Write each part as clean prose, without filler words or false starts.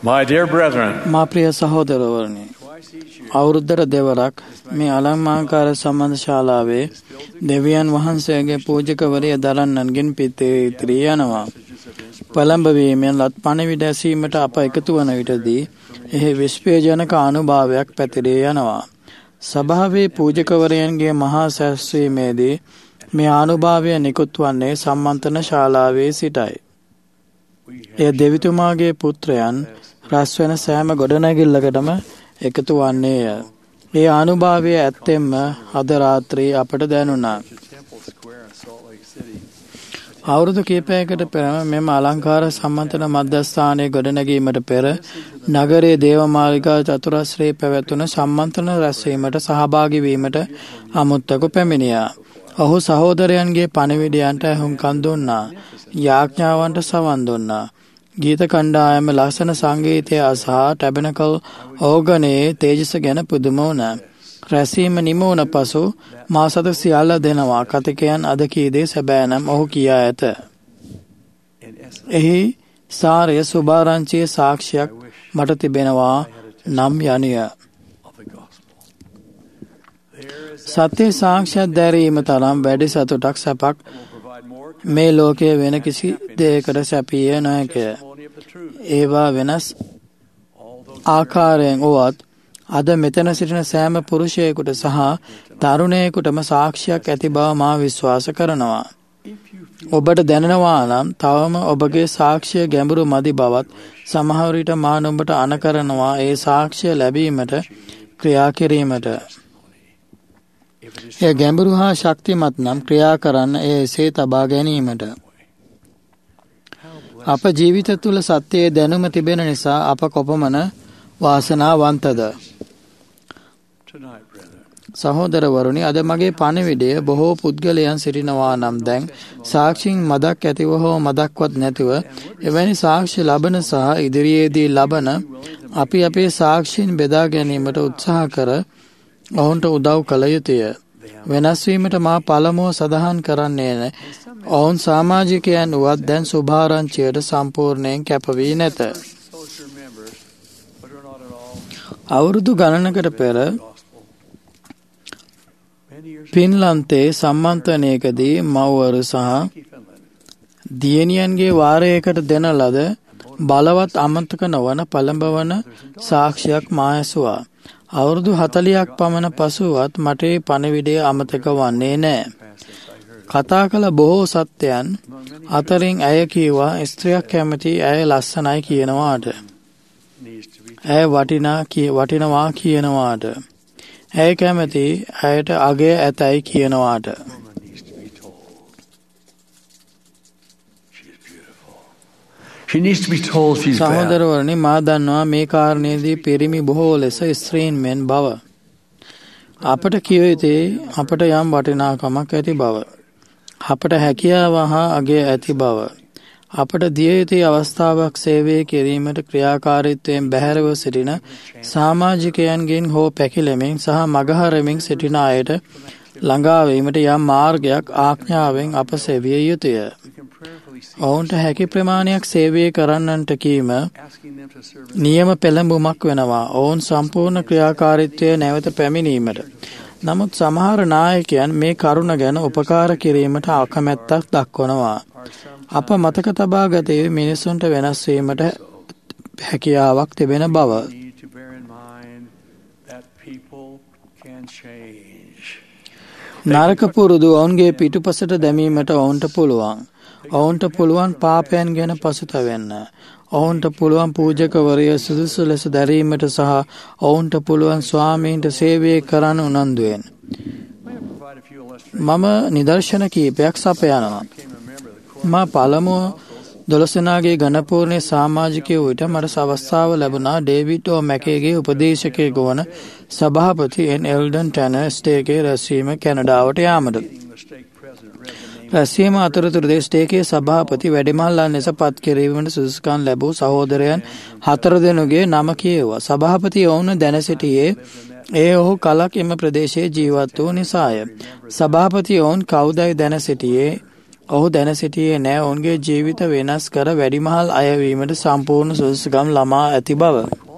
My dear brethren, මා ප්‍රිය සහෝදරවරුනි, අවුරුද්දට දෙවරක් මේ අලංකාර සම්බන්ධ ශාලාවේ දෙවියන් වහන්සේගේ පූජකවරිය දරන්නන්ගෙන් පිතේ ඉතිරී යනවා. පළඹවීමෙන් ලත් පණිවිඩ ඇසීමට අප එකතු වන විටදී එහි විශ්වජනක අනුභවයක් පැතිරී යනවා. සභාවේ පූජකවරයන්ගේ මහා සැස්වීමේදී මේ අනුභවය නිකුත් වන්නේ සම්මන්ත්‍රණ ශාලාවේ සිටයි. එය දෙවිතුමාගේ පුත්‍රයන් රැස්වෙන සෑම ගොඩනැගිල්ලකටම එකතු වන්නේය. ඒ අනුභවය ඇත්තෙන්ම අද රාත්‍රී අපට දැනුණා. අවුරුදු කිහිපයකට පෙර මෙම අලංකාර සම්මන්ත්‍රණ මධ්‍යස්ථානයේ ගොඩනැගීමට පෙර නගරයේ දේවමාලිගා චතුරස්‍රයේ පැවැතුණු සම්මන්ත්‍රණ රැස්වීමට සහභාගී වීමට අමුත්තකු පැමිණියා. ඔහු සහෝදරයන්ගේ පණිවිඩයන්ට ඇහුම්කන් දුන්නා. යාඥාවන්ට සවන් දුන්නා. ගීත කණ්ඩායම ලස්සන සංගීතය අසහා ටැබනකල් ඕගනයේ තේජස ගැන පුදුම වුණා. රැසීම නිම වුණ පසු මා සතු සියල්ල දෙනවා කතිකයන් අද කීදේ සැබෑනම් ඔහු කියා ඇත. එහි සාරය සුභාරංචියේ සාක්ෂියක් මට තිබෙනවා නම් යනුය. සත්‍ය සාක්ෂියක් දැරීම තරම් වැඩි සතුටක් සැපක් මේ ලෝකයේ වෙන කිසි දෙයකට සැපිය නොහැකිය. ඒවා වෙනස් ආකාරයෙන් වුවත් අද මෙතන සිටින සෑම පුරුෂයෙකුට සහ තරුණයෙකුටම සාක්ෂියක් ඇති බව මා විශ්වාස කරනවා. ඔබට දැනෙනවා නම් තවම ඔබගේ සාක්ෂිය ගැඹුරු මදි බවත් සමහර විට මා නුඹට අන කරනවා ඒ සාක්ෂිය ලැබීමට ක්‍රියා කිරීමට. එය ගැඹුරු හා ශක්තිමත් නම් ක්‍රියා කරන්න එය එසේ තබා ගැනීමට. අප ජීවිත තුළ සත්‍යයේ දැනුම තිබෙන නිසා අප කොපමණ වාසනාවන්තද. සහෝදරවරුනි, අද මගේ පණිවිඩය බොහෝ පුද්ගලයන් සිටිනවා නම් දැන් සාක්ෂින් මදක් ඇතිව හෝ මදක්වත් නැතිව එවැනි සාක්ෂි ලබන සහ ඉදිරියේදී ලබන අපි අපේ සාක්ෂීන් බෙදා ගැනීමට උත්සාහ කර ඔවුන්ට උදව් කළ යුතුය. වෙනස්වීමට මා පළමුව සඳහන් කරන්නේ ඔවුන් සමාජිකයන් වුවත් දැන් සුභාරංචියට සම්පූර්ණයෙන් කැපවී නැත. අවුරුදු ගණනකට පෙර ෆින්ලන්තයේ සම්මන්ත්‍රණයකදී මව්වරු සහ දියණියන්ගේ වාරයකට දෙන ලද බලවත් අමතක නොවන පළඹවන සාක්ෂියක් මා ඇසුවා. අවුරුදු 40ක් පමණ පසුවත් මට ඒ පණිවිඩය අමතක වන්නේ නැහැ. කතා කළ බොහෝ සත්‍යයන් අතරින් ඇය කීවා ස්ත්‍රියක් කැමති ඇය ලස්සනයි කියනවාට. ඇය වටිනවා කියනවාට. ඇය කැමති ඇයට අගය ඇතයි කියනවාට. සහෝදරවරුනි, මා දන්නවා මේ කාරණේදී පිරිමි බොහෝ ලෙස ස්ත්‍රීන් මෙන් බව. අපට කිය යුත්තේ අපට යම් වටිනාකමක් ඇති බව. අපට හැකියාව හා අගය ඇති බව. අපට දිය යුතු අවස්ථාවක් සේවය කිරීමට ක්‍රියාකාරීත්වයෙන් බැහැරව සිටින සමාජිකයන්ගෙන් හෝ පැකිලෙමින් සහ මගහරමින් සිටින අයට ළඟාවීමට යම් මාර්ගයක් ආඥාවෙන් අප සෙවිය යුතුය. ඔවුන්ට හැකි ප්‍රමාණයක් සේවය කරන්නන්ට කීම නියම පෙළඹුමක් වෙනවා ඔවුන් සම්පූර්ණ ක්‍රියාකාරීත්වය නැවත පැමිණීමට. නමුත් සමහර නායකයන් මේ කරුණ ගැන උපකාර කිරීමට අකමැත්තක් දක්වනවා. අප මතක තබා ගත යුතු මිනිසුන්ට වෙනස් වීමට හැකියාවක් තිබෙන බව. නරක පුරුදු ඔවුන්ගේ පිටුපසට දැමීමට ඔවුන්ට පුළුවන්. ඔවුන්ට පුළුවන් පාපයන් ගැන පසුතැවෙන්න. ඔවුන්ට පුළුවන් පූජකවරිය සුදුසු ලෙස දැරීමට සහ ඔවුන්ට පුළුවන් ස්වාමීන්ට සේවය කරන්න උනන්දුවෙන්. මම නිදර්ශන කීපයක් සපයනවා. මා පළමුව 12 දෙනාගේ ගණපූර්ණයේ සමාජිකයෝ විට මට අවස්ථාව ලැබුණා ඩේවිඩ් ඕ මැකේගේ උපදේශකයෙකු වන සභාපති එන් එල්ඩන් ටැනර් ස්ටේකේ රැස්වීම කැනඩාවට යාමට. රැස්වීම අතරතුරදී ස්ටේකේ සභාපති වැඩිමහල්ලන් ලෙස පත් කිරීමට සුදුසුකම් ලැබූ සහෝදරයන් 4 දෙනෙකුගේ නම කියෙව්වා. සභාපති ඔවුන් දැන සිටියේ ඒ ඔහු කලක් එම ප්‍රදේශයේ ජීවත් වූ නිසාය. සභාපති ඔවුන් කවුදයි දැන සිටියේ ඔහු දැන සිටියේ නෑ ඔවුන්ගේ ජීවිත වෙනස් කර වැඩිමහල් අයවීමට සම්පූර්ණ සුදුසුකම් ළමා ඇති බව.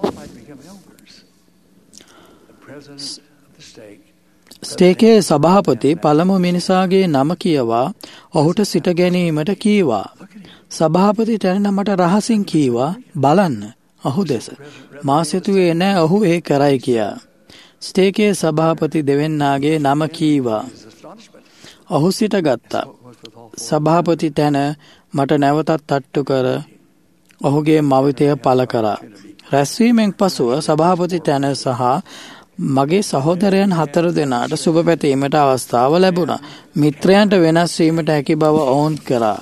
ස්ටේකේ සභාපති පළමු මිනිසාගේ නම කියවා ඔහුට සිට ගැනීමට කීවා. සභාපති ටැන මට රහසින් කීවා බලන්න ඔහු දෙස. මා සිතුවේ නෑ ඔහු ඒ කරයි කියා. ස්ටේකේ සභාපති දෙවෙන්නාගේ නම කීවා. ඔහු සිට ගත්තා. සභාපති ටැන මට නැවතත් තට්ටු කර ඔහුගේ මවිතය පළ කරා. රැස්වීමෙන් පසුව සභාපති ටැන සහ මගේ සහෝදරයන් 4 දෙනාට සුබ පැතීමට අවස්ථාව ලැබුණා. මිත්‍රයන්ට වෙනස් වීමට හැකි බව ඔවුන් කරා.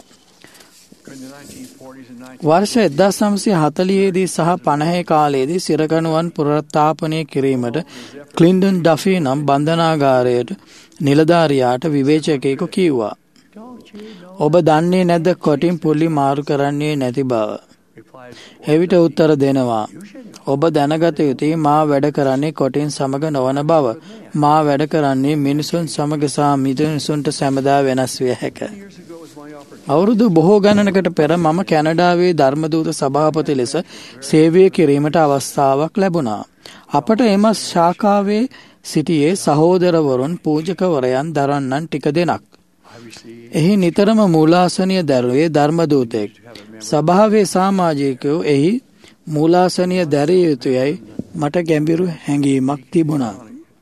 වර්ෂ 1940 දී සහ 50 කාලයේදී සිරකණුවන් පුනරුත්ථාපනය කිරීමට ක්ලින්ටන් ඩෆී නම් බන්ධනාගාරයට නිලධාරියාට විවේචකයෙකු කිව්වා. ඔබ දන්නේ නැද්ද කොටින් පුලි මාරු කරන්නේ නැති බව? එවිට උත්තර දෙනවා. ඔබ දැනගත යුතුයි මා වැඩ කරන්නේ කොටින් සමග නොවන බව. මා වැඩ කරන්නේ මිනිසුන් සමග සහ මිනිසුන්ට සැමදා වෙනස් විය හැක. අවුරුදු බොහෝ ගණනකට පෙර මම කැනඩාවේ ධර්මදූත සභාපති ලෙස සේවය කිරීමට අවස්ථාවක් ලැබුණා. අපට එම ශාඛාවේ සිටියේ සහෝදරවරුන් පූජකවරයන් දරන්නන් ටික දෙනක්. එහි නිතරම මූලාසනීය දරුවේ ධර්මදූතෙක්. සභාවේ සමාජිකයෝ එහි මූලාසනීය දැරිය යුතුයයි මට ගැඹුරු හැඟීමක් තිබුණා.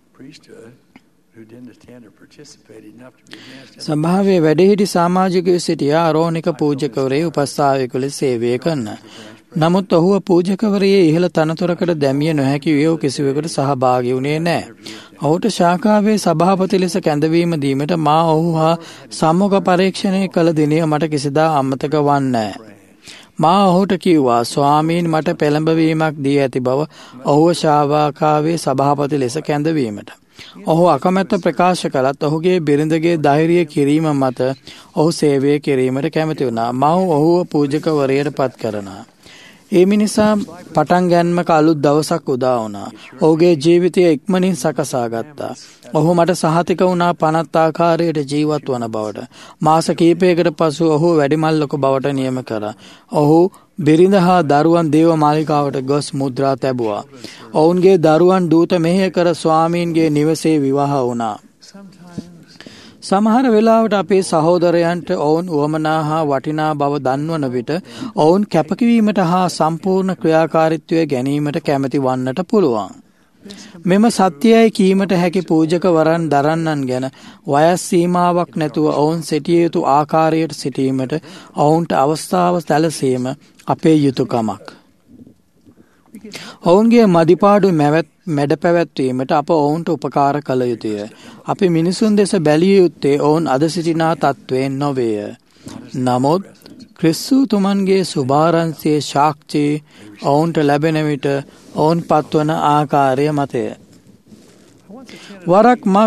සභාවේ වැඩහිටි සමාජිකයෝ සිටියා ආරෝණික පූජකවරේ උපස්ථායකව ලෙස සේවය කරන. නමුත් ඔහුව පූජකවරයේ ඉහළ තනතුරකට දැමිය නොහැකි වූ කිසිවෙකුට සහභාගී වුණේ නැහැ. ඔහුට ශාඛාවේ සභාපති ලෙස කැඳවීම දීමට මා ඔහු හා සම්මුඛ පරීක්ෂණය කළ දිනය මට කිසිදා අමතක වන්නේ නැහැ. මා ඔහුට කිව්වා ස්වාමීන් මට පෙළඹවීමක් දී ඇති බව ඔහුව ශාඛාවේ සභාපති ලෙස කැඳවීමට. ඔහු අකමැත්ත ප්‍රකාශ කළත් ඔහුගේ බිරිඳගේ ධෛර්ය කිරීම මත ඔහු සේවය කිරීමට කැමති වුණා. මා ඔහුව පූජකවරයට පත් කරනවා. ඒ මිනිසා පටන් ගැන්මක අලුත් දවසක් උදා වුණා. ඔහුගේ ජීවිතය ඉක්මනින් සකසා ගත්තා. ඔහු මට සහතික වුණා පනත් ආකාරයට ජීවත් වන බවට. මාස කිහිපයකට පසු ඔහු වැඩිමල්ලක බවට නියම කරා. ඔහු බිරිඳ හා දරුවන් දේව මාලිකාවට ගොස් මුද්‍රා තැබුවා. ඔවුන්ගේ දරුවන් දූත මෙහෙය කර ස්වාමීන්ගේ නිවසේ විවාහ වුණා. සමහර වෙලාවට අපේ සහෝදරයන්ට ඔවුන් උවමනා හා වටිනා බව දන්වන විට ඔවුන් කැපකිරීමට හා සම්පූර්ණ ක්‍රියාකාරීත්වය ගැනීමට කැමති වන්නට පුළුවන්. මෙම සත්‍යයයි කීමට හැකි පූජකවරන් දරන්නන් ගැන වයස් සීමාවක් නැතුව ඔවුන් සිටිය යුතු ආකාරයට සිටීමට ඔවුන්ට අවස්ථාව සැලසීම අපේ යුතුයකමක්. ඔවුන්ගේ මදිපාඩු මැඩ පැවැත්වීමට අප ඔවුන්ට උපකාර කළ යුතුය. අපි මිනිසුන් දෙස බැලිය යුත්තේ ඔවුන් අද සිටිනා තත්ත්වයෙන් නොවේය. නමුත් ක්‍රිස්තුතුමන්ගේ සුභාරංශයේ සාක්ෂි ඔවුන්ට ලැබෙන විට ඔවුන් පත්වන ආකාරය මතය. වරක් මා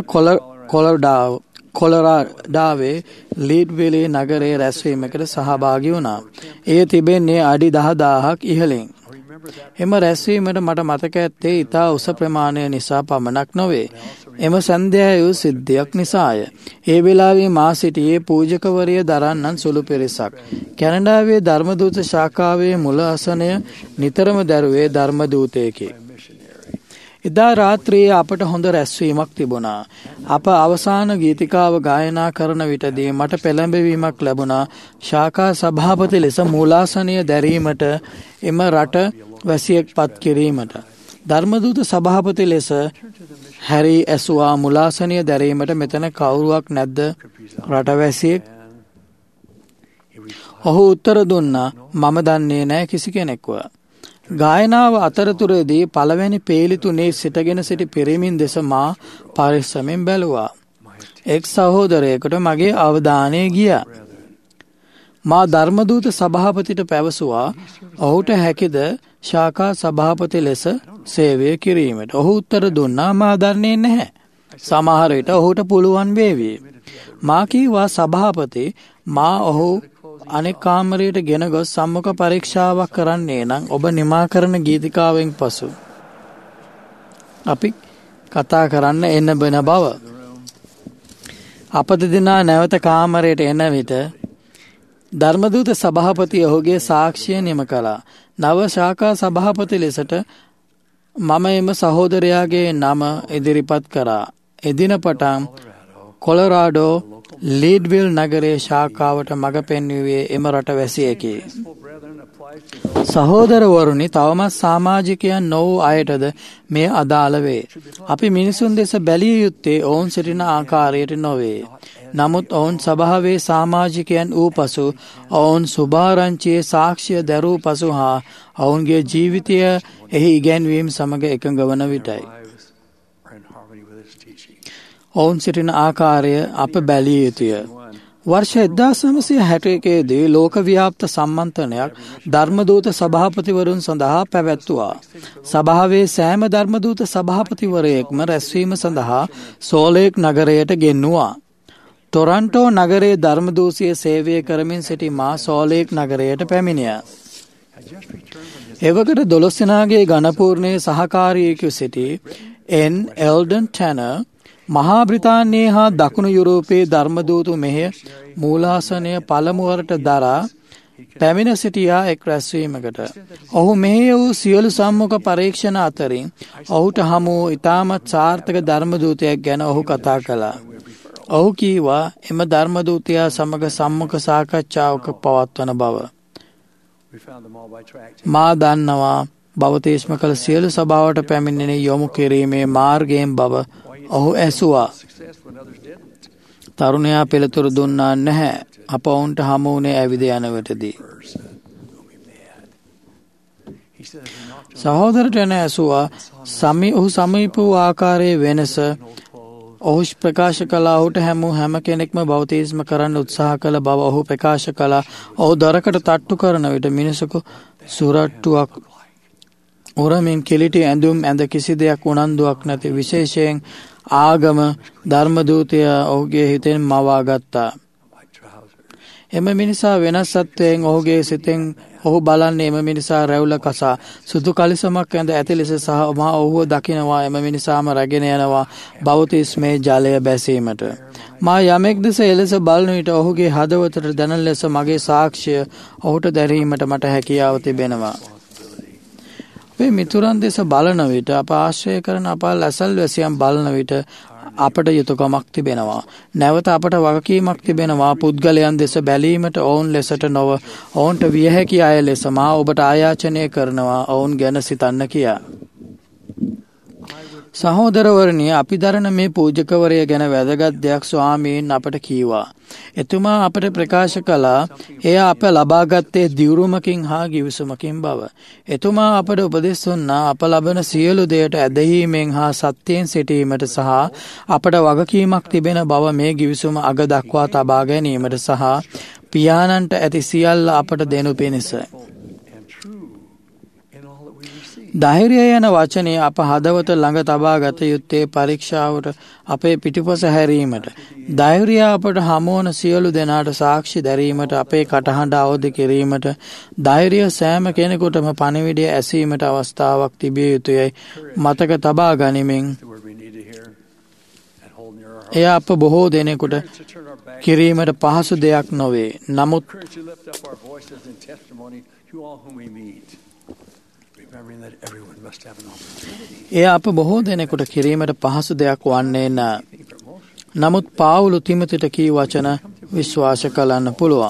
කොලරාඩාවේ ලීඩ්විලේ නගරයේ රැස්වීමකට සහභාගී වුණා. එය තිබෙන්නේ අඩි 10,000ක් ඉහළින්. එම රැස්වීමට මට මතක ඇත්තේ ඉතා උස ප්‍රමාණය නිසා පමණක් නොවේ. එම සන්ධ්‍යාව සිද්ධියක් නිසාය. ඒ වෙලාවේ මා සිටියේ පූජකවරිය දරන්නන් සුළු පිරිසක්. කැනඩාවේ ධර්මදූත ශාඛාවේ මුල ආසනය නිතරම දරුවේ ධර්මදූතයෙකි. එදා රාත්‍රියේ අපට හොඳ රැස්වීමක් තිබුණා. අප අවසාන ගීතිකාව ගායනා කරන විටදී මට පෙළඹවීමක් ලැබුණා ශාඛා සභාපති ලෙස මූලාසනය දැරීමට එම රට වැසියෙක් පත් කිරීමට. ධර්මදූත සභාපති ලෙස හැරී ඇසුවා මූලාසනය දැරීමට මෙතන කවුරුවක් නැද්ද රටවැසියෙක්? ඔහු උත්තර දුන්නා මම දන්නේ නැහැ කිසි කෙනෙක්ව. ගායනාව අතරතුරේදී පළවෙනි පේලි තුනේ සිටගෙන සිටි පිරිමින් දෙස මා පරිස්සමෙන් බැලුවා. එක් සහෝදරයෙකුට මගේ අවධානය ගියා. මා ධර්මදූත සභාපතිට පැවසුවා ඔහුට හැකිද ශාඛා සභාපති ලෙස සේවය කිරීමට. ඔහු උත්තර දුන්නා මා දන්නේ නැහැ. සමහර විට ඔහුට පුළුවන් වේවි. මා කීවා සභාපති මා ඔහු අනෙක් කාමරයට ගෙන ගොස් සම්මුඛ පරීක්ෂාවක් කරන්නේ නම් ඔබ නිමා කරන ගීතිකාවෙන් පසු අපි කතා කරන්න එන්න බන බව. අප දෙදෙනා නැවත කාමරයට එන විට ධර්මදූත සභාපති ඔහුගේ සාක්ෂිය නියම කළා. නව ශාඛා සභාපති ලෙසට මම එම සහෝදරයාගේ නම ඉදිරිපත් කරා. එදින පටන් කොලරාඩෝ ලීඩ්විල් නගරයේ ශාඛාවට මඟ පෙන්වුවේ එම රටවැසියෙකි. සහෝදරවරුනි, තවමත් සමාජිකයන් නොවූ අයටද මේ අදාළ වේ. අපි මිනිසුන් දෙස බැලිය යුත්තේ ඔවුන් සිටින ආකාරයට නොවේ. නමුත් ඔවුන් සභාවේ සමාජිකයන් වූ පසු, ඔවුන් සුභාරංචියේ සාක්ෂිය දැරූ පසු හා ඔවුන්ගේ ජීවිතය එහි ඉගැන්වීම් සමග එකඟ වන විටයි. ඔවුන් සිටින ආකාරය අප බැලිය යුතුය. වර්ෂ 1961 ලෝකව්‍යාප්ත සම්මන්ත්‍රණයක් ධර්මදූත සභාපතිවරුන් සඳහා පැවැත්වුවා. සභාවේ සෑම ධර්මදූත සභාපතිවරයෙක්ම රැස්වීම සඳහා සෝලේක් නගරයට ගෙන්නුවා. ටොරන්ටෝ නගරයේ ධර්මදූසිය සේවය කරමින් සිටි මා සෝලේක් නගරයට පැමිණියා. එවකට 12 දෙනාගේ ගණපූර්ණයේ සහකාරියෙකු සිටි එන් එල්ඩන් ටැනර් මහා බ්‍රිතාන්‍යයේ හා දකුණු යුරෝපයේ ධර්මදූතු මෙහෙය මූලාසනය පළමුවරට දරා පැමිණ සිටියා එක් රැස්වීමකට. ඔහු මෙහෙය වූ සියලු සම්මුඛ පරීක්ෂණ අතරින් ඔහුට හමු වූ ඉතාමත් සාර්ථක ධර්මදූතයෙක් ගැන ඔහු කතා කළා. ඔහු කීවා එම ධර්මදූතයා සමග සම්මුඛ සාකච්ඡාවක පවත්වන බව. මා දන්නවා බවතේස්ම කළ සියලු සභාවට පැමිණෙන යොමු කිරීමේ මාර්ගයෙන් බව ඔහු ඇසුවා. තරුණයා පිළිතුරු දුන්නා නැහැ. අප ඔවුන්ට හමු වුණේ ඇවිද යනවටදී. සහෝදරට එන ඇසුවා ඔහු සමීප වූ ආකාරයේ වෙනස. ඔහු ප්‍රකාශ කළා ඔහුට හැම කෙනෙක්ම බෞතිස්ම කරන්න උත්සාහ කළ බව ඔහු ප්‍රකාශ කළා. ඔහු දොරකට තට්ටු කරන විට මිනිසකු සුරට්ටුවක් උරමින් කිලිටි ඇඳුම් ඇඳ කිසි දෙයක් උනන්දුවක් නැති විශේෂයෙන් ආගම ධර්මදූතය ඔහුගේ හිතෙන් මවා ගත්තා. එම මිනිසා වෙනස් සත්වයෙන් ඔහුගේ සිතෙන් ඔහු බලන්නේ එම මිනිසා රැවුල කසා සුදු කලිසමක් ඇඳ ඇති ලෙස සහ මා ඔහුව දකිනවා. එම මිනිසාම රැගෙන යනවා බෞතිස්මේ ජලය බැසීමට. මා යමෙක් දෙස එලෙස බලන විට ඔහුගේ හදවතට දැනෙන ලෙස මගේ සාක්ෂිය ඔහුට දැරීමට මට හැකියාව තිබෙනවා. අපේ මිතුරන් දෙස බලන විට අප ආශ්‍රය කරන අප ලැසල්වැසියන් බලන විට අපට යුතුයකමක් තිබෙනවා. නැවත අපට වගකීමක් තිබෙනවා පුද්ගලයන් දෙස බැලීමට ඔවුන් ලෙසට නොව ඔවුන්ට විය හැකි අය ලෙස මා ඔබට ආයාචනය කරනවා ඔවුන් ගැන සිතන්න කියා. සහෝදරවරණිය, අපි දරන මේ පූජකවරය ගැන වැදගත් දෙයක් ස්වාමීන් අපට කීවා. එතුමා අපට ප්‍රකාශ කළා එය අප ලබාගත්තේ දියුරුමකින් හා ගිවිසුමකින් බව. එතුමා අපට උපදෙස් දුන්නා අප ලබන සියලු දෙයට ඇදහීමෙන් හා සත්‍යයෙන් සිටීමට සහ අපට වගකීමක් තිබෙන බව මේ ගිවිසුම අග දක්වා තබා ගැනීමට සහ පියාණන්ට ඇති සියල්ල අපට දෙනු පිණිස. ධෛර්යය යන වචනේ අප හදවත ළඟ තබා ගත යුත්තේ පරීක්ෂාවට අපේ පිටිපස හැරීමට. ධෛර්යය අපට හමුවන සියලු දෙනාට සාක්ෂි දැරීමට, අපේ කටහඬ අවදි කිරීමට, ධෛර්යය සෑම කෙනෙකුටම පණිවිඩය ඇසීමට අවස්ථාවක් තිබිය යුතුයයි මතක තබා ගනිමින් එය අප බොහෝ දෙනෙකුට කිරීමට පහසු දෙයක් නොවේ. නමුත් එය අප බොහෝ දෙනෙකුට කිරීමට පහසු දෙයක් වන්නේ නැහැ. නමුත් පාවුලු තිමොතිට කී වචන විශ්වාස කරන්න පුළුවන්.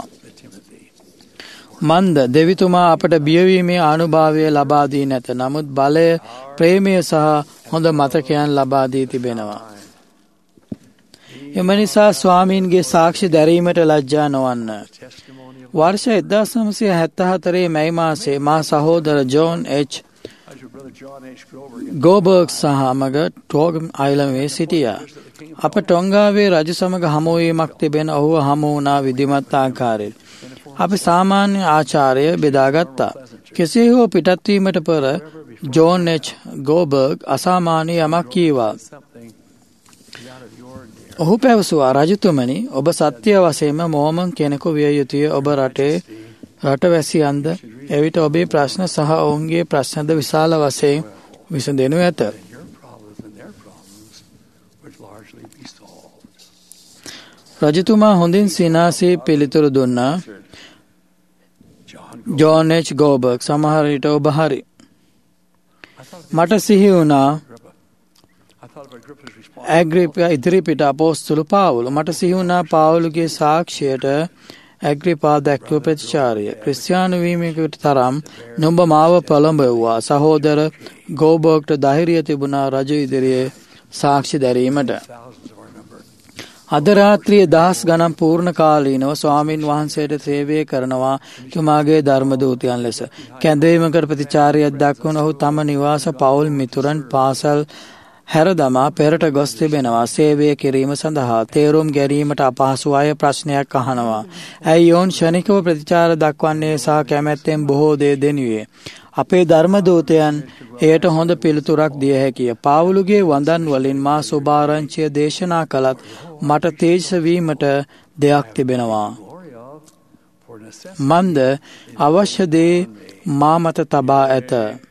මන්ද දෙවිතුමා අපට බියවීමේ අනුභවය ලබා දී නැත. නමුත් බලය, ප්‍රේමය සහ හොඳ මතකයන් ලබා දී තිබෙනවා. එම නිසා ස්වාමීන්ගේ සාක්ෂි දැරීමට ලැජ්ජා නොවන්න. වර්ෂ 1974 මැයි මාසයේ මා සහෝදර ජෝන් එච් ගෝබර්ග් සමග ටෝගම් අයිලන්ඩ්වේ සිටියා. අප ටොංගාවේ රජු සමග හමුවීමක් තිබෙන ඔහුව හමු වුණා විධිමත් ආකාරයට. අපි සාමාන්‍ය ආචාරය බෙදාගත්තා. කෙසේ හෝ පිටත්වීමට පෙර ජෝන් එච් ගෝබර්ග් අසාමාන්‍ය යමක් කීවා. ඔහු පැවසුවා, රජතුමනි, ඔබ සත්‍ය වශයෙන්ම මෝමන් කෙනෙකු විය යුතුය. ඔබ රටවැසියන්ද එවිට ඔබේ ප්‍රශ්න සහ ඔවුන්ගේ ප්‍රශ්නද විශාල වශයෙන් විසඳෙනු ඇත. රජතුමා හොඳින් සිනාසේ පිළිතුරු දුන්නා. ජෝන් එච් ගෝබර්ග් සමහර විට ඔබ හරි. මට සිහි වුණා ඇග්‍රිපා ඉදිරිපිට අපොස්තුල පාවුල. මට සිහි වුණා පාවුලගේ සාක්ෂියට ඇග්‍රිපා දැක්වූ ප්‍රතිචාරය. ක්‍රිස්තියානි වීමකට තරම් නුඹ මාව පොළඹවුවා. සහෝදර ගෝබර්ග්ට ධෛර්යය තිබුණා රජු ඉදිරියේ සාක්ෂි දැරීමට. අද රාත්‍රියේ දහස් ගණන් පූර්ණ කාලීනව ස්වාමින් වහන්සේට සේවය කරනවා තුමාගේ ධර්ම දූතයන් ලෙස. කැඳවීමකට ප්‍රතිචාරයක් දක්වන ඔහු තම නිවාස පවුල් මිතුරන් පාසල් හැර දමා පෙරට ගොස් තිබෙනවා සේවය කිරීම සඳහා. තේරුම් ගැනීමට අපහසු අය ප්‍රශ්නයක් අහනවා. ඇයි ඔවුන් ක්ෂණිකව ප්‍රතිචාර දක්වන්නේ සහ කැමැත්තෙන් බොහෝ දේ දෙනුවේ? අපේ ධර්ම දූතයන් එයට හොඳ පිළිතුරක් දිය හැකිය. පාවුලුගේ වඳන් වලින් මා සුභාරංචිය දේශනා කළත් මට තේජස වීමට දෙයක් තිබෙනවා. මන්ද අවශ්‍ය දේ මා මත තබා ඇත.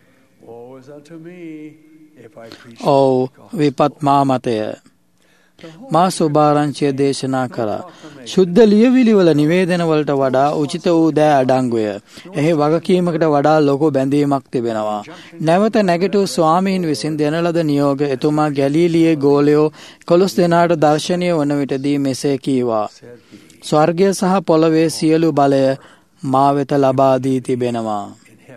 ඔව් විපත් මා මතය. මා සුභාරංචිය දේශනා කළා. ශුද්ධ ලියවිලිවල නිවේදනවලට වඩා උචිත වූ දෑ අඩංගුය. එහි වගකීමකට වඩා ලොකු බැඳීමක් තිබෙනවා. නැවත නැගිටූ ස්වාමීන් විසින් දෙන ලද නියෝග එතුමා ගැලීලියේ ගෝලයෝ 11 දෙනාට දර්ශනය වන විටදී මෙසේ කීවා. ස්වර්ගය සහ පොළවේ සියලු බලය මා වෙත ලබා දී තිබෙනවා.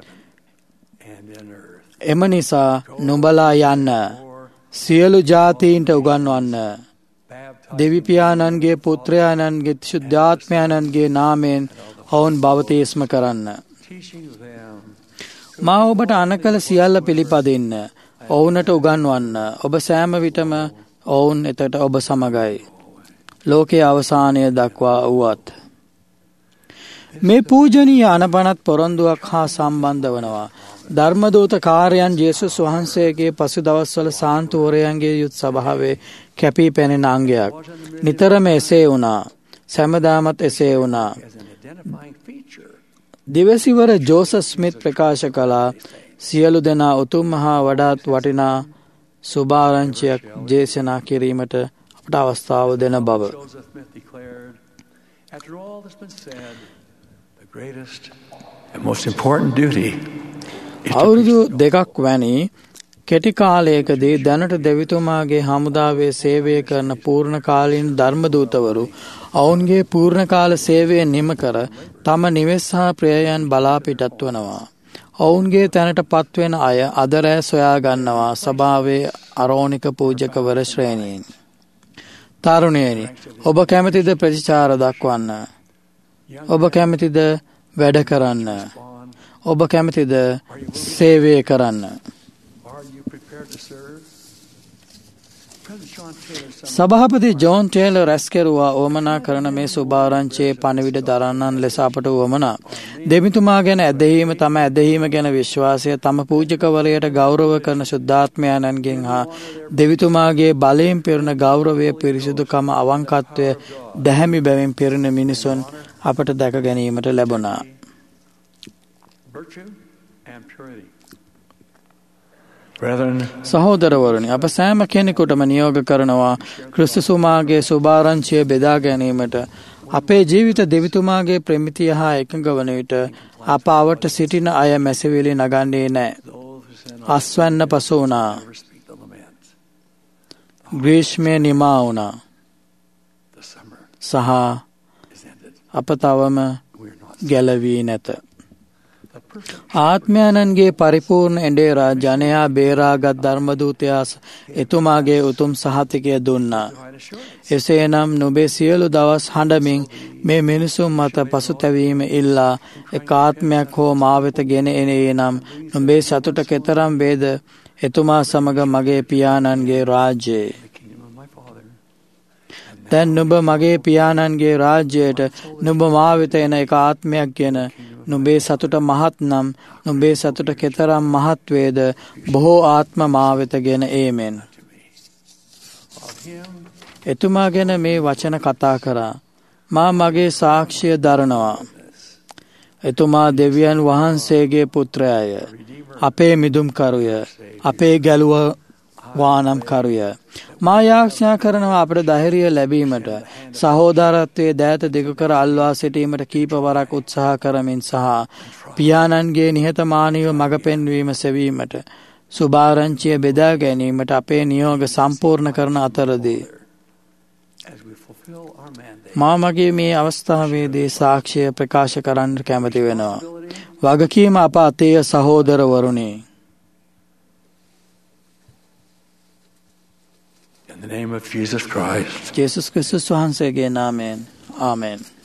එම නිසා නුඹලා යන්න සියලු ජාතීන්ට උගන්වන්න. දෙවිපියාණන්ගේ පුත්‍රයාණන්ගේ ශුද්ධාත්මයාණන්ගේ නාමයෙන් ඔවුන් බවතීස්ම කරන්න. මා ඔබට අනකල සියල්ල පිළිපදින්න. ඔවුනට උගන්වන්න. ඔබ සෑම විටම ඔවුන් එතට ඔබ සමගයි. ලෝකයේ අවසානය දක්වා වුවත්. මේ පූජනීය අනපනත් පොරොන්දුවක් හා සම්බන්ධ වනවා. ධර්මදූත කාර්යයන් ජේසුස් වහන්සේගේ පසු දවස්වල සාන්තුවරයන්ගේ යුත් සභාවේ කැපී පෙනෙන අංගයක්. නිතරම එසේ වුණා. සැමදාමත් එසේ වුණා. දිවසිවර ජෝසප් ස්මිත් ප්‍රකාශ කළා සියලු දෙනා උතුම් හා වඩාත් වටිනා සුභාරංචියක් දේශනා කිරීමට අපට අවස්ථාව දෙන බව. අවුරුදු 2ක් වැනි කෙටි කාලයකදී දැනට දෙවිතුමාගේ හමුදාවේ සේවය කරන පූර්ණකාලීන ධර්මදූතවරු ඔවුන්ගේ පූර්ණකාල සේවය නිම කර තම නිවෙස් හා ප්‍රියයන් බලා පිටත් වනවා. ඔවුන්ගේ තැනට පත්වෙන අය අද රෑ සොයා ගන්නවා සභාවේ අරෝනික පූජකවර ශ්‍රේණීන්. තරුණයනි, ඔබ කැමතිද ප්‍රතිචාර දක්වන්න? ඔබ කැමතිද වැඩ කරන්න? ඔබ කැමතිද සේවය කරන්න? සභාපති ජෝන් ටේලර් රැස් කෙරුවා ඕමනා කරන මේ සුභාරංචියේ පණිවිඩ දරන්නන් ලෙස අපට වමනා. දෙවිතුමා ගැන ඇදහිීම, තම ඇදහිීම ගැන විශ්වාසය, තම පූජකවරයට ගෞරව කරන ශුද්ධාත්මයන්ගෙන් හා දෙවිතුමාගේ බලයෙන් පිරුණ ගෞරවය, පිරිසිදුකම, අවංකත්වය දැහැමි බැවින් පිරුණ මිනිසුන් අපට දැක ගැනීමට ලැබුණා. සහෝදරවරුනි, අප සෑම කෙනෙකුටම නියෝග කරනවා ක්‍රිස්තුසුමාගේ සුභාරංචිය බෙදා ගැනීමට. අපේ ජීවිත දෙවිතුමාගේ ප්‍රමිතිය හා එකඟ වන විට අප අවට සිටින අය මැසිවිලි නගන්නේ නැහැ. අස්වැන්න පසු වුණා. ග්‍රීෂ්මය නිමා වුණා. සහ අප තවම ගැලවී නැත. ආත්මයන්ගේ පරිපූර්ණ එඬේරා ජනයා බේරාගත් ධර්මදූතයා එතුමාගේ උතුම් සහතිකය දුන්නා. එසේනම් නුඹේ සියලු දවස් හඬමින් මේ මිනිසුන් මත පසුතැවීම ඉල්ලා එක් ආත්මයක් හෝ මා වෙත ගෙන එනේ නම් නුඹේ සතුට කෙතරම් වේද එතුමා සමග මගේ පියාණන්ගේ රාජ්‍යයේ. දැන් නුඹ මගේ පියාණන්ගේ රාජ්‍යයට නුඹ මා වෙත එන එක ආත්මයක් ගෙන නුඹේ සතුට මහත් නම් නුඹේ සතුට කෙතරම් මහත් වේද බොහෝ ආත්ම මා වෙත ගෙන ඒමෙන්. එතුමා ගැන මේ වචන කතා කරා. මා මගේ සාක්ෂිය දරනවා. එතුමා දෙවියන් වහන්සේගේ පුත්‍රයාය. අපේ මිදුම්කරුය. අපේ ගැලුව වානම් කරුය. මා යාඥා කරනවා අපට ධෛර්යය ලැබීමට සහෝදරත්වයේ දෑත දෙක කර අල්වා සිටීමට කීප වරක් උත්සාහ කරමින් සහ පියාණන්ගේ නිහතමානීව මඟ පෙන්වීම සෙවීමට සුභාරංචිය බෙදා ගැනීමට අපේ නියෝග සම්පූර්ණ කරන අතරදී මා මගේ මේ අවස්ථාවේදී සාක්ෂිය ප්‍රකාශ කරන්න කැමති වෙනවා. වගකීම අප අතේ සහෝදරවරුනි. In the name of Jesus Christ. ජේසුස් ක්‍රිස්තුස් වහන්සේගේ නාමයෙන්. ආමෙන්.